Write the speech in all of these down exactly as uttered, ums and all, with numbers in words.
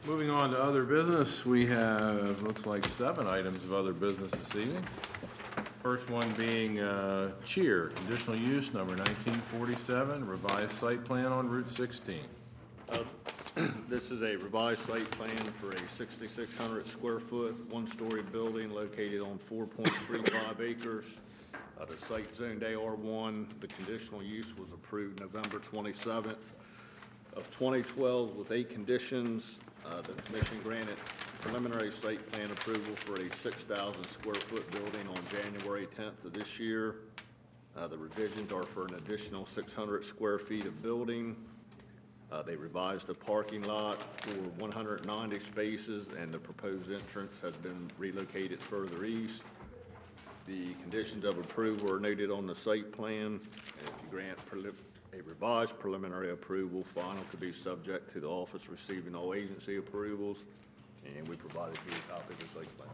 Moving on to other business, we have, looks like seven items of other business this evening. First one being uh, Cheer, conditional use number nineteen forty-seven, revised site plan on Route sixteen. Uh, This is a revised site plan for a sixty-six hundred square foot, one-story building located on four point three five acres. Uh, The site zoned A R one. The conditional use was approved November twenty-seventh of twenty twelve with eight conditions. Uh, The commission granted preliminary site plan approval for a six thousand square foot building on January tenth of this year. Uh, The revisions are for an additional six hundred square feet of building. Uh, They revised the parking lot for one hundred ninety spaces, and the proposed entrance has been relocated further east. The conditions of approval are noted on the site plan, and if you grant prelim- a revised preliminary approval, final to be subject to the office receiving all agency approvals, and we provided you a copy of the site plan.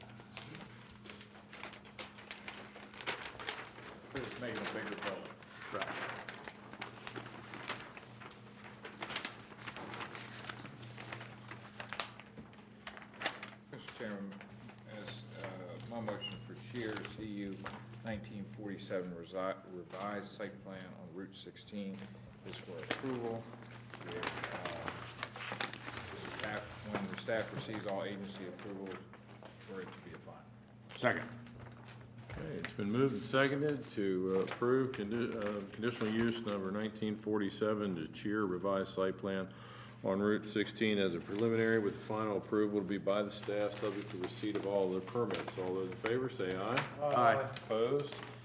It's making a bigger building. Right. Mister Chairman, as uh, my motion for Cheer C U nineteen forty-seven resi- revised site plan on Route sixteen is for approval with, uh, the staff, when the staff receives all agency approvals, for it to be a final. Second. Okay, it's been moved and seconded to uh, approve condi- uh, conditional use number nineteen forty-seven to Cheer revised site plan on Route sixteen as a preliminary with final approval to be by the staff, subject to receipt of all the permits. All those in favor, say aye. Aye. Opposed?